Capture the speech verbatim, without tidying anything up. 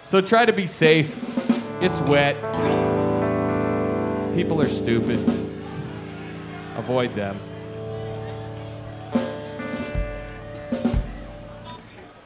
So try to be safe. It's wet. People are stupid. Avoid them.